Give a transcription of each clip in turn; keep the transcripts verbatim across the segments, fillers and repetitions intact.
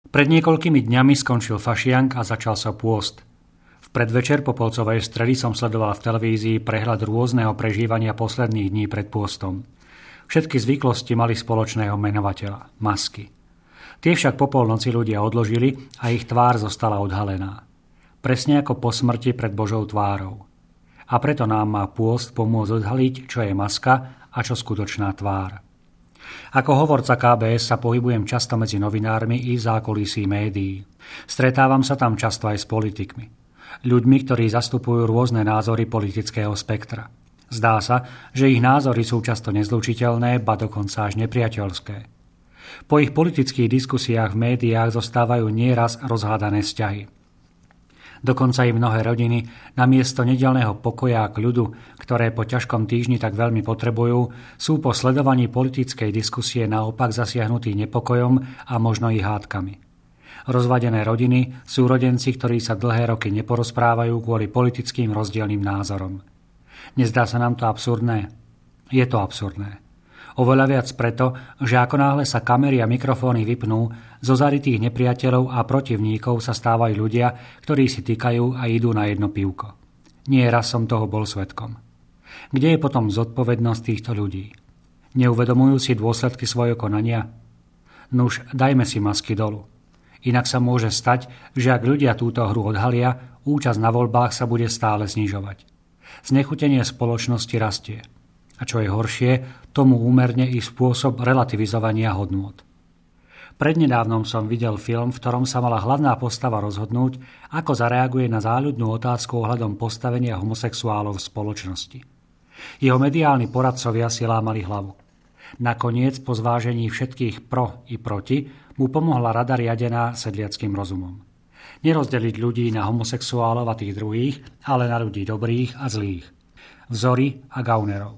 Pred niekoľkými dňami skončil fašiank a začal sa pôst. V predvečer popolcovej stredy som sledoval v televízii prehľad rôzneho prežívania posledných dní pred pôstom. Všetky zvyklosti mali spoločného menovateľa – masky. Tie však po polnoci ľudia odložili a ich tvár zostala odhalená. Presne ako po smrti pred Božou tvárou. A preto nám má pôst pomôcť odhaliť, čo je maska a čo skutočná tvár. Ako hovorca ká bé es sa pohybujem často medzi novinármi i v zákulisí médií. Stretávam sa tam často aj s politikmi. Ľuďmi, ktorí zastupujú rôzne názory politického spektra. Zdá sa, že ich názory sú často nezlučiteľné, ba dokonca až nepriateľské. Po ich politických diskusiách v médiách zostávajú nieraz rozhádané vzťahy. Dokonca i mnohé rodiny namiesto nedeľného pokoja a kľudu, ktoré po ťažkom týždni tak veľmi potrebujú, sú po sledovaní politickej diskusie naopak zasiahnutí nepokojom a možno i hádkami. Rozvadené rodiny, súrodenci, ktorí sa dlhé roky neporozprávajú kvôli politickým rozdielnym názorom. Nezdá sa nám to absurdné? Je to absurdné. Oveľa viac preto, že ako náhle sa kamery a mikrofóny vypnú, zo zarytých nepriateľov a protivníkov sa stávajú ľudia, ktorí si týkajú a idú na jedno pivko. Nie raz som toho bol svedkom. Kde je potom zodpovednosť týchto ľudí? Neuvedomujú si dôsledky svojho konania? Nuž, dajme si masky dolu. Inak sa môže stať, že ak ľudia túto hru odhalia, účasť na voľbách sa bude stále znižovať. Znechutenie spoločnosti rastie. A čo je horšie, tomu úmerne i spôsob relativizovania hodnôt. Prednedávnom som videl film, v ktorom sa mala hlavná postava rozhodnúť, ako zareaguje na záľudnú otázku ohľadom postavenia homosexuálov v spoločnosti. Jeho mediálni poradcovia si lámali hlavu. Nakoniec, po zvážení všetkých pro i proti, mu pomohla rada riadená sedliackým rozumom. Nerozdeliť ľudí na homosexuálov a tých druhých, ale na ľudí dobrých a zlých. Vzory a gaunerov.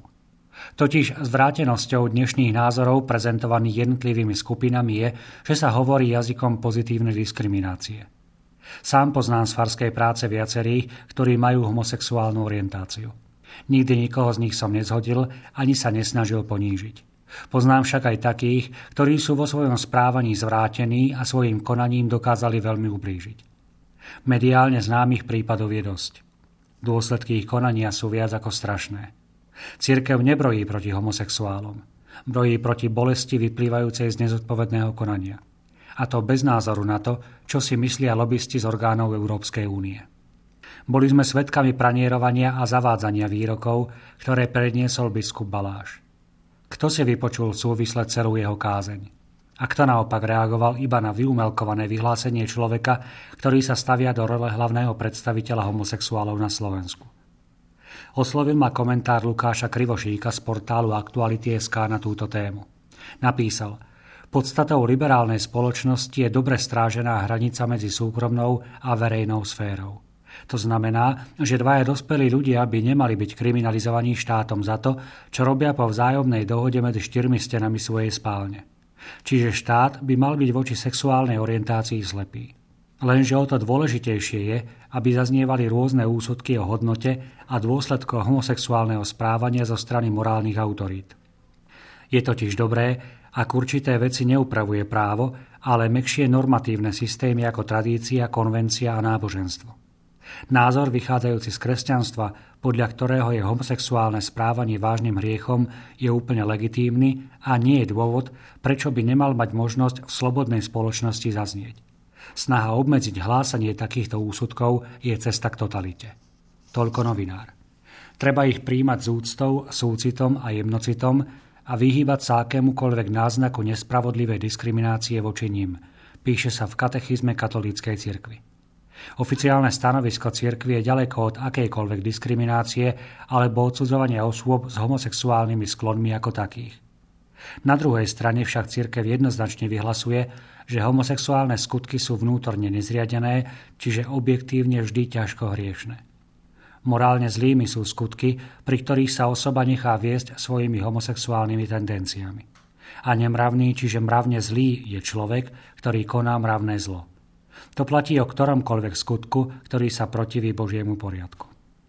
Totiž zvrátenosťou dnešných názorov prezentovaných jednotlivými skupinami je, že sa hovorí jazykom pozitívnej diskriminácie. Sám poznám z farskej práce viacerých, ktorí majú homosexuálnu orientáciu. Nikdy nikoho z nich som nezhodil, ani sa nesnažil ponížiť. Poznám však aj takých, ktorí sú vo svojom správaní zvrátení a svojim konaním dokázali veľmi ublížiť. Mediálne známych prípadov je dosť. Dôsledky ich konania sú viac ako strašné. Cirkev nebrojí proti homosexuálom. Brojí proti bolesti vyplývajúcej z nezodpovedného konania. A to bez názoru na to, čo si myslia lobisti z orgánov Európskej únie. Boli sme svedkami pranierovania a zavádzania výrokov, ktoré predniesol biskup Baláš. Kto si vypočul súvisle celú jeho kázeň? A kto naopak reagoval iba na vyumelkované vyhlásenie človeka, ktorý sa stavia do role hlavného predstaviteľa homosexuálov na Slovensku? Oslovil ma komentár Lukáša Krivošíka z portálu Aktuality bodka es ká na túto tému. Napísal: podstatou liberálnej spoločnosti je dobre strážená hranica medzi súkromnou a verejnou sférou. To znamená, že dvaja dospelí ľudia by nemali byť kriminalizovaní štátom za to, čo robia po vzájomnej dohode medzi štyrmi stenami svojej spálne. Čiže štát by mal byť voči sexuálnej orientácii slepý. Lenže o to dôležitejšie je, aby zaznievali rôzne úsudky o hodnote a dôsledkoch homosexuálneho správania zo strany morálnych autorít. Je totiž dobré, ak určité veci neupravuje právo, ale mäkšie normatívne systémy ako tradícia, konvencia a náboženstvo. Názor vychádzajúci z kresťanstva, podľa ktorého je homosexuálne správanie vážnym hriechom, je úplne legitímny a nie je dôvod, prečo by nemal mať možnosť v slobodnej spoločnosti zaznieť. Snaha obmedziť hlásanie takýchto úsudkov je cesta k totalite. Toľko novinár. Treba ich príjmať s úctou, súcitom a jemnocitom a vyhýbať sa akémukoľvek náznaku nespravodlivej diskriminácie voči nim, píše sa v katechizme katolíckej cirkvi. Oficiálne stanovisko cirkvi je ďaleko od akejkoľvek diskriminácie alebo odsudzovania osôb s homosexuálnymi sklonmi ako takých. Na druhej strane však cirkev jednoznačne vyhlasuje, že homosexuálne skutky sú vnútorne nezriadené, čiže objektívne vždy ťažko hriešne. Morálne zlými sú skutky, pri ktorých sa osoba nechá viesť svojimi homosexuálnymi tendenciami. A nemravný, čiže mravne zlý je človek, ktorý koná mravné zlo. To platí o ktoromkoľvek skutku, ktorý sa protiví Božiemu poriadku.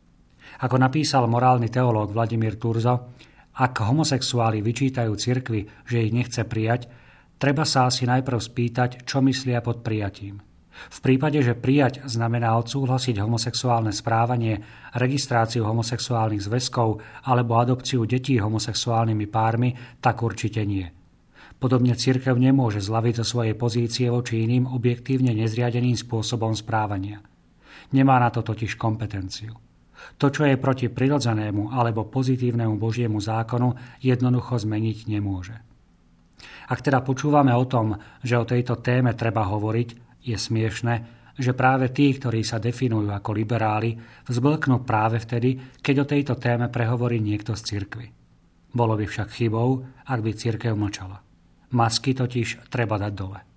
Ako napísal morálny teológ Vladimír Turzo, ak homosexuáli vyčítajú cirkvi, že ich nechce prijať, Treba sa asi najprv spýtať, čo myslia pod prijatím. V prípade, že prijať znamená odsúhlasiť homosexuálne správanie, registráciu homosexuálnych zväzkov alebo adopciu detí homosexuálnymi pármi, tak určite nie. Podobne cirkev nemôže zľaviť zo svojej pozície voči iným objektívne nezriadeným spôsobom správania. Nemá na to totiž kompetenciu. To, čo je proti prirodzenému alebo pozitívnemu Božiemu zákonu, jednoducho zmeniť nemôže. Ak teda počúvame o tom, že o tejto téme treba hovoriť, je smiešne, že práve tí, ktorí sa definujú ako liberáli, vzblknú práve vtedy, keď o tejto téme prehovorí niekto z cirkvi. Bolo by však chybou, ak by cirkev mlčala. Masky totiž treba dať dole.